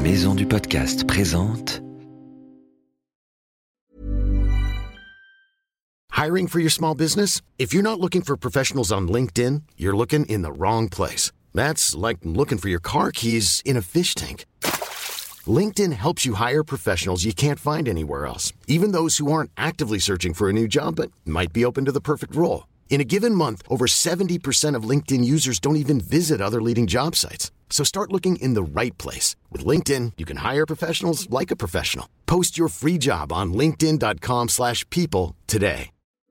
Maison du podcast présente. Hiring for your small business? If you're not looking for professionals on LinkedIn, you're looking in the wrong place. That's like looking for your car keys in a fish tank. LinkedIn helps you hire professionals you can't find anywhere else, even those who aren't actively searching for a new job but might be open to the perfect role. In a given month, over 70% of LinkedIn users don't even visit other leading job sites. So start looking in the right place. With LinkedIn, you can hire professionals like a professional. Post your free job on linkedin.com/people today.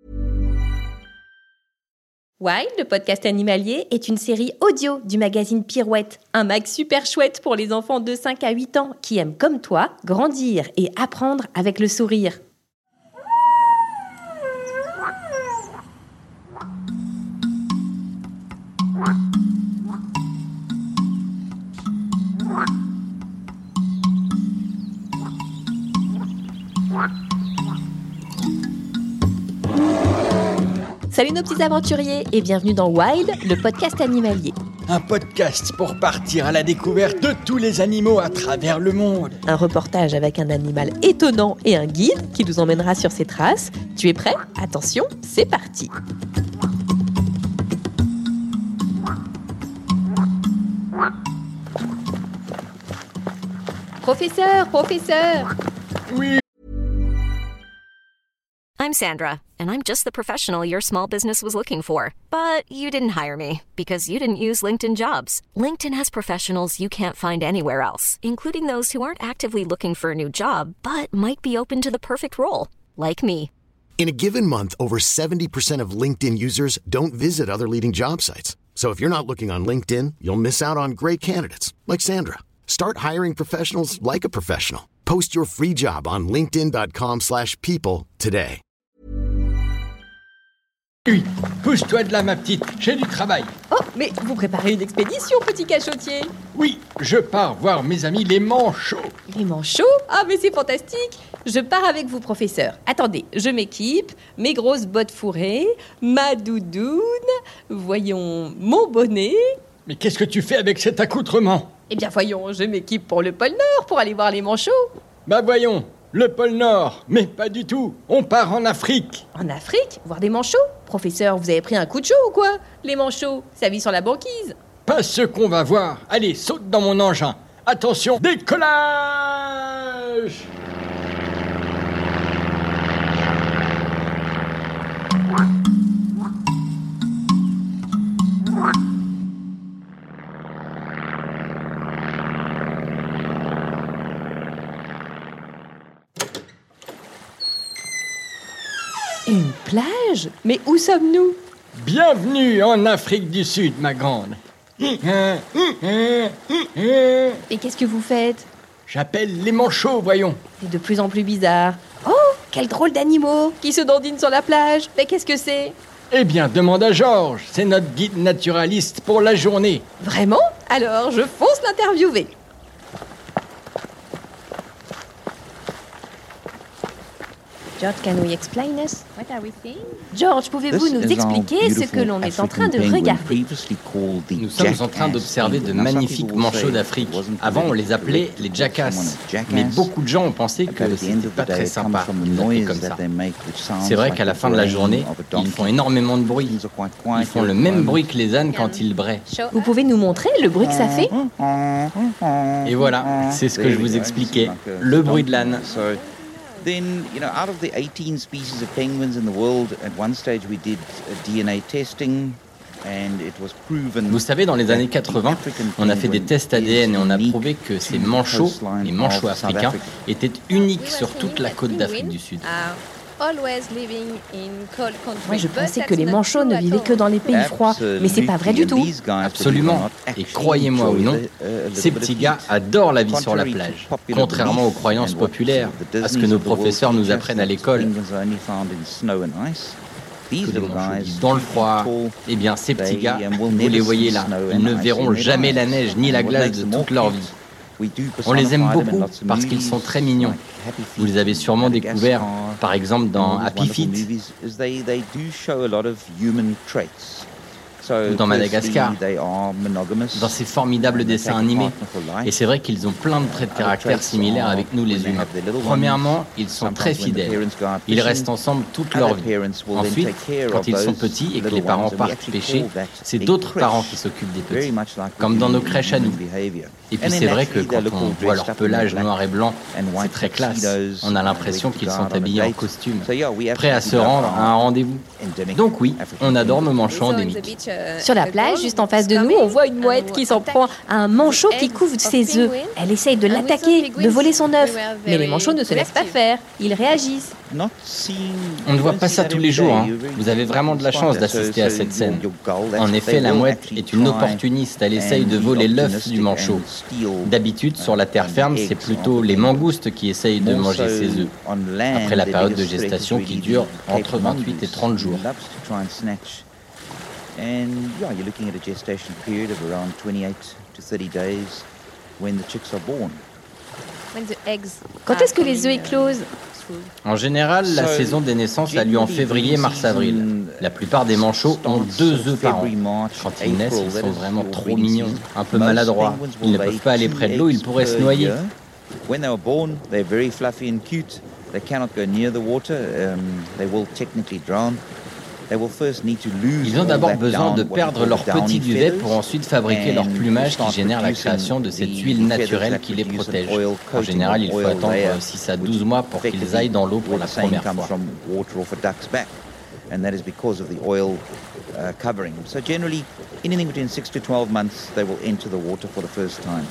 Wild, le podcast animalier, est une série audio du magazine Pirouette, un mag super chouette pour les enfants de 5 à 8 ans qui aiment comme toi grandir et apprendre avec le sourire. Salut nos petits aventuriers et bienvenue dans Wild, le podcast animalier. Un podcast pour partir à la découverte de tous les animaux à travers le monde. Un reportage avec un animal étonnant et un guide qui nous emmènera sur ses traces. Tu es prêt ? Attention, c'est parti. Professeur. Oui. I'm Sandra, and I'm just the professional your small business was looking for. But you didn't hire me because you didn't use LinkedIn Jobs. LinkedIn has professionals you can't find anywhere else, including those who aren't actively looking for a new job, but might be open to the perfect role, like me. In a given month, over 70% of LinkedIn users don't visit other leading job sites. So if you're not looking on LinkedIn, you'll miss out on great candidates like Sandra. Start hiring professionals like a professional. Post your free job on linkedin.com/people today. Oui, pousse-toi de là, ma petite, j'ai du travail. Oh, mais vous préparez une expédition, petit cachotier. Oui, je pars voir mes amis les manchots. Les manchots ? Ah, mais c'est fantastique. Je pars avec vous, professeur. Attendez, je m'équipe, mes grosses bottes fourrées, ma doudoune, voyons, mon bonnet. Mais qu'est-ce que tu fais avec cet accoutrement ? Eh bien, voyons, je m'équipe pour le pôle Nord, pour aller voir les manchots. Bah voyons, le pôle Nord, mais pas du tout, on part en Afrique. En Afrique ? Voir des manchots ? Professeur, vous avez pris un coup de chaud ou quoi ? Les manchots, ça vit sur la banquise. Pas ce qu'on va voir. Allez, saute dans mon engin. Attention, décollage ! Une plage ? Mais où sommes-nous ? Bienvenue en Afrique du Sud, ma grande. Et qu'est-ce que vous faites ? J'appelle les manchots, voyons. C'est de plus en plus bizarre. Oh, quel drôle d'animaux qui se dandinent sur la plage. Mais qu'est-ce que c'est ? Eh bien, demande à Georges, c'est notre guide naturaliste pour la journée. Vraiment ? Alors, je fonce l'interviewer. George, can we explain us? What are we seeing? George, pouvez-vous nous expliquer ce que l'on est en train de regarder? Nous sommes en train d'observer de magnifiques manchots d'Afrique. Avant, on les appelait les jacasses. Mais beaucoup de gens ont pensé que c'était pas très sympa de les appeler comme ça. C'est vrai qu'à la fin de la journée, ils font énormément de bruit. Ils font le même bruit que les ânes quand ils braient. Vous pouvez nous montrer le bruit que ça fait? Et voilà, c'est ce que je vous expliquais, le bruit de l'âne. Then, out of the 18 species of penguins in the world, at one stage we did DNA testing. Vous savez, dans les années 80, on a fait des tests ADN et on a prouvé que ces manchots, les manchots africains, étaient uniques sur toute la côte d'Afrique du Sud. Moi, je pensais que les manchots ne vivaient que dans les pays froids, mais c'est pas vrai du tout. Absolument. Et croyez-moi ou non, ces petits gars adorent la vie sur la plage, contrairement aux croyances populaires, à ce que nos professeurs nous apprennent à l'école. Que les manchots vivent dans le froid. Eh bien, ces petits gars, vous les voyez là, ils ne verront jamais la neige ni la glace de toute leur vie. On les aime beaucoup parce qu'ils sont très mignons. Vous les avez sûrement découverts, par exemple dans Happy Feet. ou dans Madagascar, dans ces formidables dessins animés. Et c'est vrai qu'ils ont plein de traits de caractère similaires avec nous les humains. Premièrement, ils sont très fidèles. Ils restent ensemble toute leur vie. Ensuite, quand ils sont petits et que les parents partent pêcher, c'est d'autres parents qui s'occupent des petits, comme dans nos crèches à nous. Et puis c'est vrai que quand on voit leur pelage noir et blanc, c'est très classe. On a l'impression qu'ils sont habillés en costume, prêts à se rendre à un rendez-vous. Donc oui, on adore nos manchots endémiques. Sur la plage, juste en face de nous, on voit une mouette qui s'en prend à un manchot qui couvre ses œufs. Elle essaye de l'attaquer, de voler son œuf. Mais les manchots ne se laissent pas faire. Ils réagissent. On ne voit pas ça tous les jours. Hein. Vous avez vraiment de la chance d'assister à cette scène. En effet, la mouette est une opportuniste. Elle essaye de voler l'œuf du manchot. D'habitude, sur la terre ferme, c'est plutôt les mangoustes qui essayent de manger ses œufs, après la période de gestation qui dure entre 28 et 30 jours. And yeah, you're looking at a gestation period of around 28 to 30 days when the chicks are born. Quand est-ce que les œufs éclosent? En général, la saison des naissances a lieu en février, mars-avril. La plupart des manchots ont 2 œufs par an. Quand ils naissent, ils sont vraiment trop mignons, un peu maladroits. Ils ne peuvent pas aller près de l'eau, ils pourraient se noyer. When they were born, they're very fluffy and cute. They cannot go near the water. They will technically drown. Ils ont d'abord besoin de perdre leur petit duvet pour ensuite fabriquer leur plumage qui génère la création de cette huile naturelle qui les protège. En général, il faut attendre 6 à 12 mois pour qu'ils aillent dans l'eau pour la première fois. And that is because of the oil covering. So generally, anything between 6 to 12 months, they will enter the water for the first time.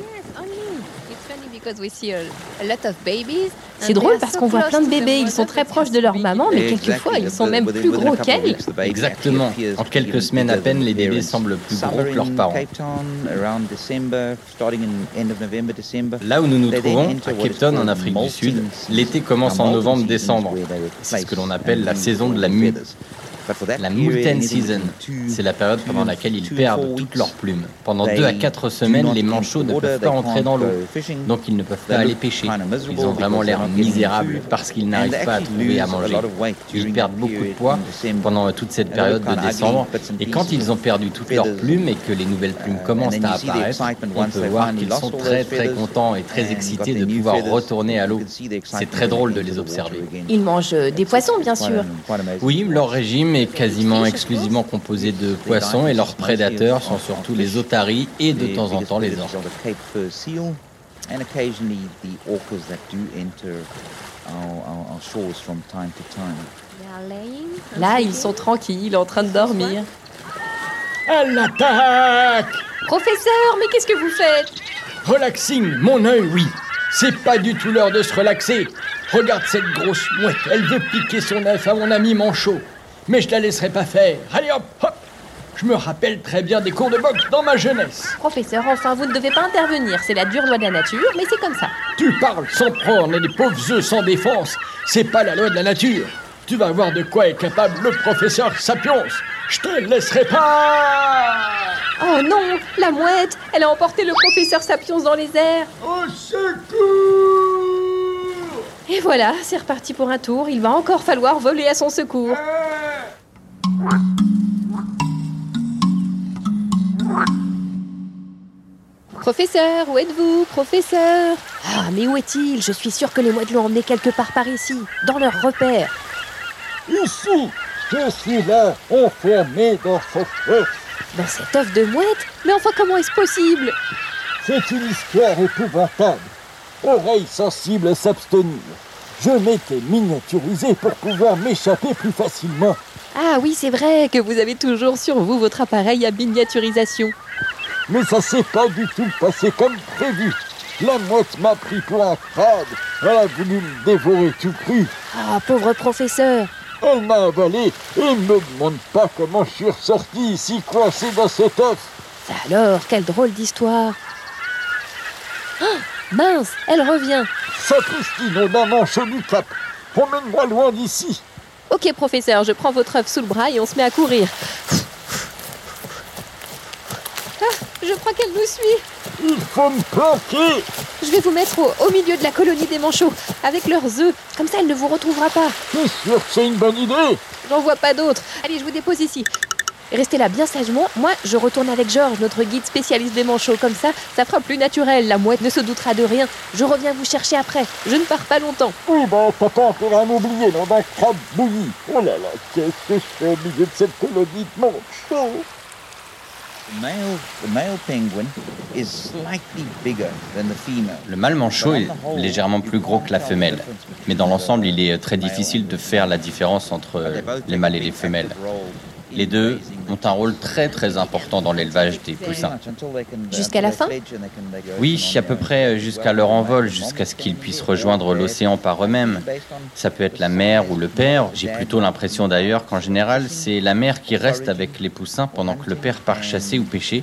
C'est drôle parce qu'on voit plein de bébés, ils sont très proches de leur maman, mais quelquefois ils sont même plus gros qu'elles. Exactement. En quelques semaines à peine, les bébés semblent plus gros que leurs parents. Là où nous nous trouvons, à Cape Town, en Afrique du Sud, l'été commence en novembre-décembre. C'est ce que l'on appelle la saison de la mue. La Molten Season, c'est la période pendant laquelle ils perdent toutes leurs plumes. Pendant 2 à 4 semaines, les manchots ne peuvent pas entrer dans l'eau, donc ils ne peuvent pas aller pêcher. Ils ont vraiment l'air misérables parce qu'ils n'arrivent pas à trouver à manger. Ils perdent beaucoup de poids pendant toute cette période de décembre, et quand ils ont perdu toutes leurs plumes et que les nouvelles plumes commencent à apparaître, on peut voir qu'ils sont très très contents et très excités de pouvoir retourner à l'eau. C'est très drôle de les observer. Ils mangent des poissons, bien sûr. Oui, leur régime est quasiment exclusivement composé de poissons et leurs prédateurs sont surtout les otaries et de temps en temps les orques. Là, ils sont tranquilles, en train de dormir. À l'attaque! Professeur, mais qu'est-ce que vous faites? Relaxing, mon œil, oui. C'est pas du tout l'heure de se relaxer. Regarde cette grosse mouette, elle veut piquer son œuf à mon ami manchot. Mais je la laisserai pas faire. Allez hop, hop. Je me rappelle très bien des cours de boxe dans ma jeunesse. Professeur, enfin, vous ne devez pas intervenir. C'est la dure loi de la nature, mais c'est comme ça. Tu parles sans prendre les pauvres œufs sans défense. C'est pas la loi de la nature. Tu vas voir de quoi est capable le professeur Sapiens. Je te laisserai pas. Oh non, la mouette, elle a emporté le professeur Sapiens dans les airs. Au secours! Et voilà, c'est reparti pour un tour. Il va encore falloir voler à son secours. Professeur, où êtes-vous, professeur? Ah, mais où est-il? Je suis sûre que les mouettes l'ont emmené quelque part par ici, dans leur repère. Ici, je suis là, enfermé dans cet œuf. Dans cet œuf de mouette? Mais enfin, comment est-ce possible? C'est une histoire épouvantable. Oreilles sensibles s'abstenir. Je m'étais miniaturisé pour pouvoir m'échapper plus facilement. Ah oui, c'est vrai que vous avez toujours sur vous votre appareil à miniaturisation. Mais ça s'est pas du tout passé comme prévu. La mouette m'a pris pour un crade. Elle a voulu me dévorer tout cru. Ah, pauvre professeur. Elle m'a avalé et ne me demande pas comment je suis ressorti ici coincé dans cet œuf. Alors, quelle drôle d'histoire. Ah, mince, elle revient. Sapristi, nom d'un manchot du Cap. Emmène-moi loin d'ici. Ok, professeur, je prends votre œuf sous le bras et on se met à courir. Ah, je crois qu'elle nous suit. Il faut me planquer. Je vais vous mettre au milieu de la colonie des manchots, avec leurs œufs. Comme ça, elle ne vous retrouvera pas. T'es sûr que c'est une bonne idée? J'en vois pas d'autres. Allez, je vous dépose ici. Restez là bien sagement. Moi, je retourne avec Georges, notre guide spécialiste des manchots. Comme ça fera plus naturel. La mouette ne se doutera de rien. Je reviens vous chercher après. Je ne pars pas longtemps. Oui, t'as pas intérêt à m'oublier dans un crabe bouilli. Oh là là, qu'est-ce que je fais au milieu de cette colonie de manchots? Le mâle manchot est légèrement plus gros que la femelle, mais dans l'ensemble, il est très difficile de faire la différence entre les mâles et les femelles. Les deux ont un rôle très très important dans l'élevage des poussins. Jusqu'à la fin ? Oui, à peu près jusqu'à leur envol, jusqu'à ce qu'ils puissent rejoindre l'océan par eux-mêmes. Ça peut être la mère ou le père. J'ai plutôt l'impression d'ailleurs qu'en général, c'est la mère qui reste avec les poussins pendant que le père part chasser ou pêcher.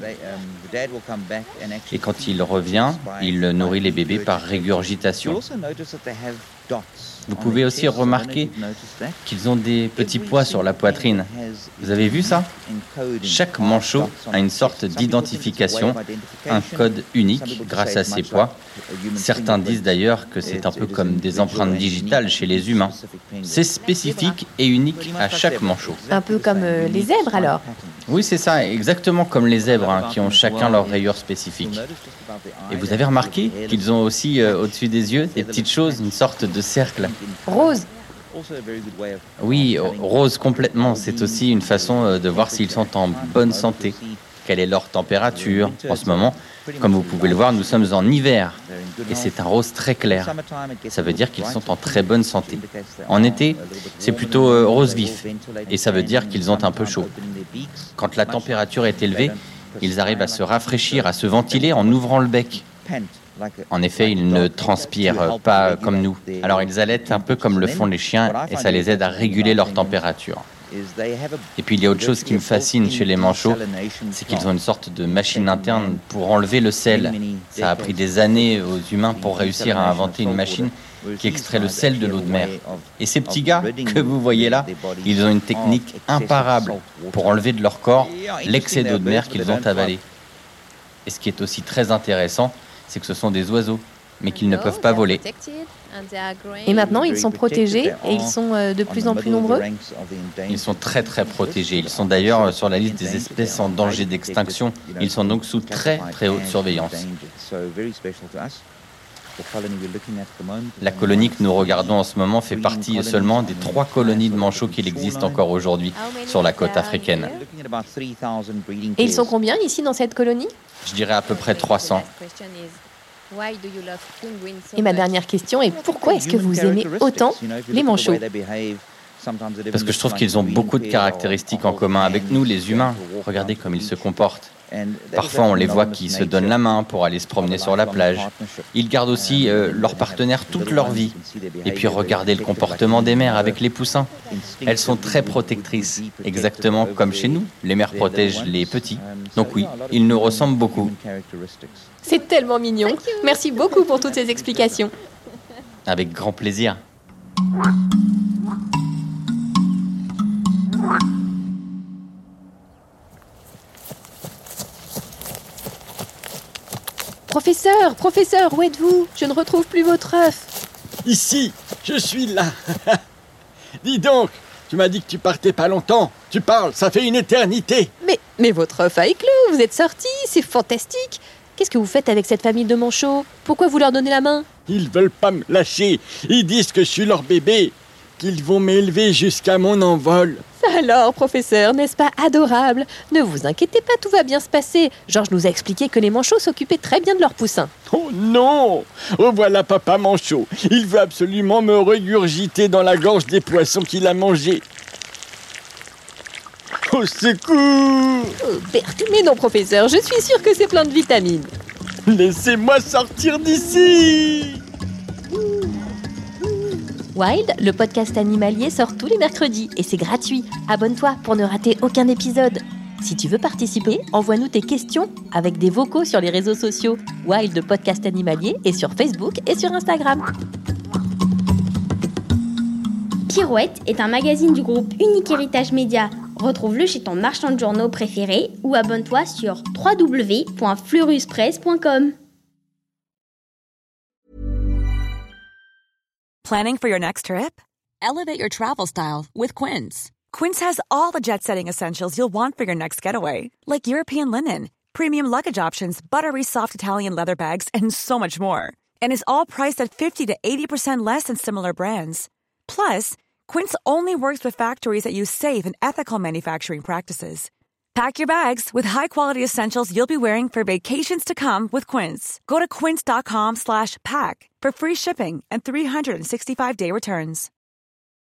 Et quand il revient, il nourrit les bébés par régurgitation. Vous pouvez aussi remarquer qu'ils ont des petits pois sur la poitrine. Vous avez vu ça ? Chaque manchot a une sorte d'identification, un code unique grâce à ses pois. Certains disent d'ailleurs que c'est un peu comme des empreintes digitales chez les humains. C'est spécifique et unique à chaque manchot. Un peu comme les zèbres alors ? Oui, c'est ça, exactement comme les zèbres qui ont chacun leur rayure spécifique. Et vous avez remarqué qu'ils ont aussi au-dessus des yeux des petites choses, une sorte de cercle. Rose. Oui, rose complètement. C'est aussi une façon de voir s'ils sont en bonne santé. Quelle est leur température en ce moment ? Comme vous pouvez le voir, nous sommes en hiver et c'est un rose très clair. Ça veut dire qu'ils sont en très bonne santé. En été, c'est plutôt rose vif et ça veut dire qu'ils ont un peu chaud. Quand la température est élevée, ils arrivent à se rafraîchir, à se ventiler en ouvrant le bec. En effet, ils ne transpirent pas comme nous. Alors ils allaitent un peu comme le font les chiens et ça les aide à réguler leur température. Et puis il y a autre chose qui me fascine chez les manchots, c'est qu'ils ont une sorte de machine interne pour enlever le sel. Ça a pris des années aux humains pour réussir à inventer une machine qui extrait le sel de l'eau de mer. Et ces petits gars que vous voyez là, ils ont une technique imparable pour enlever de leur corps l'excès d'eau de mer qu'ils ont avalé. Et ce qui est aussi très intéressant, c'est que ce sont des oiseaux, mais qu'ils ne peuvent pas voler. Et maintenant, ils sont protégés et ils sont de plus en plus nombreux ? Ils sont très très protégés. Ils sont d'ailleurs sur la liste des espèces en danger d'extinction. Ils sont donc sous très très haute surveillance. La colonie que nous regardons en ce moment fait partie seulement des 3 colonies de manchots qu'il existe encore aujourd'hui sur la côte africaine. Et ils sont combien ici dans cette colonie ? Je dirais à peu près 300. Et ma dernière question est pourquoi est-ce que vous aimez autant les manchots ? Parce que je trouve qu'ils ont beaucoup de caractéristiques en commun avec nous, les humains. Regardez comme ils se comportent. Parfois, on les voit qui se donnent la main pour aller se promener sur la plage. Ils gardent aussi leur partenaire toute leur vie. Et puis, regardez le comportement des mères avec les poussins. Elles sont très protectrices, exactement comme chez nous. Les mères protègent les petits. Donc oui, ils nous ressemblent beaucoup. C'est tellement mignon. Merci beaucoup pour toutes ces explications. Avec grand plaisir. Professeur, où êtes-vous ? Je ne retrouve plus votre œuf. Ici, je suis là. Dis donc, tu m'as dit que tu partais pas longtemps. Tu parles, ça fait une éternité. Mais votre œuf a éclos, vous êtes sorti, c'est fantastique. Qu'est-ce que vous faites avec cette famille de manchots ? Pourquoi vous leur donnez la main ? Ils veulent pas me lâcher. Ils disent que je suis leur bébé, qu'ils vont m'élever jusqu'à mon envol. Alors, professeur, n'est-ce pas adorable ? Ne vous inquiétez pas, tout va bien se passer. Georges nous a expliqué que les manchots s'occupaient très bien de leurs poussins. Oh non ! Revoilà papa manchot. Il veut absolument me régurgiter dans la gorge des poissons qu'il a mangés. Au secours ! Berthe, mais non, professeur, je suis sûre que c'est plein de vitamines. Laissez-moi sortir d'ici ! Wild, le podcast animalier, sort tous les mercredis et c'est gratuit. Abonne-toi pour ne rater aucun épisode. Si tu veux participer, envoie-nous tes questions avec des vocaux sur les réseaux sociaux Wild, le podcast animalier, et sur Facebook et sur Instagram. Pirouette est un magazine du groupe Unique Héritage Média. Retrouve-le chez ton marchand de journaux préféré ou abonne-toi sur www.fleuruspresse.com. Planning for your next trip? Elevate your travel style with Quince. Quince has all the jet-setting essentials you'll want for your next getaway, like European linen, premium luggage options, buttery soft Italian leather bags, and so much more. And is all priced at 50 to 80% less than similar brands. Plus, Quince only works with factories that use safe and ethical manufacturing practices. Pack your bags with high-quality essentials you'll be wearing for vacations to come with Quince. Go to quince.com/pack for free shipping and 365-day returns.